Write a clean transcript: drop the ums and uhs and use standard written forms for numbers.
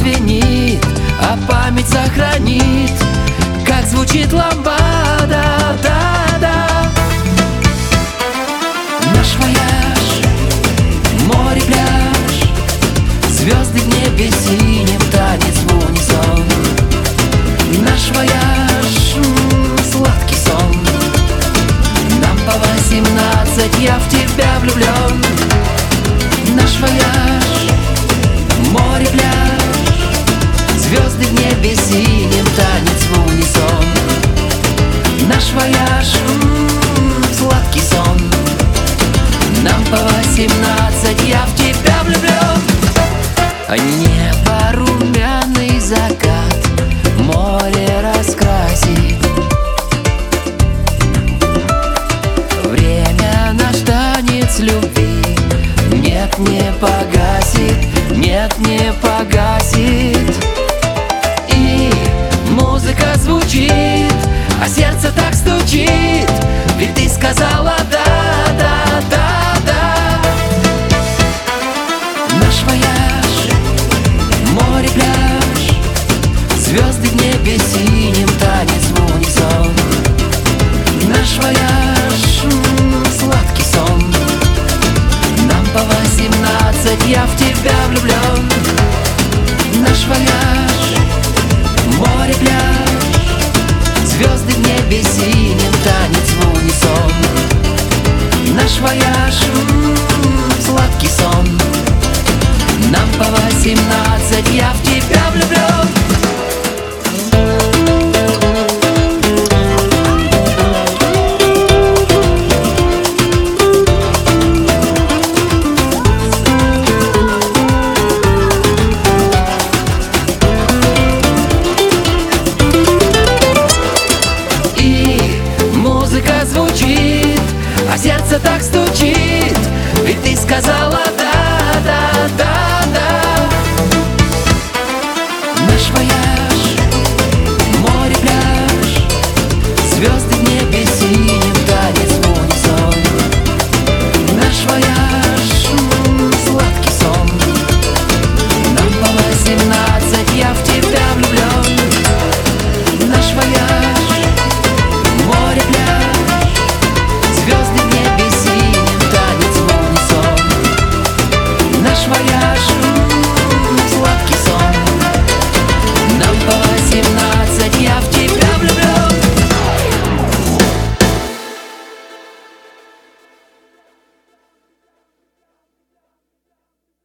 прозвенит, а память сохранит, как звучит ламбада, да-да. Наш вояж, море, пляж, звезды в небе синим, танец в унисон. Наш вояж, сладкий сон. Нам по 18, я в тебя влюблен. Наш вояж, море, пляж, звезды в небе синим, танец в унисон. Наш вояж, сладкий сон. Нам по 18, я в тебя влюблен. Небо, румяный закат, море раскрасит. Время наш танец любви нет, не погасит, нет, не погасит. И музыка звучит, а сердце так стучит, ведь ты сказала да, да, да, да. Наш вояж, море, пляж, звезды в небе синим, танец в унисон. Наш вояж, сладкий сон. Нам по 18, я в тебя влюблен. Наш вояж, море, пляж, звезды в небе синим, танец в унисон. Наш вояж, сладкий сон. Нам по 18, я в тебя влюблен. Звучит, а сердце так стучит, ведь ты сказала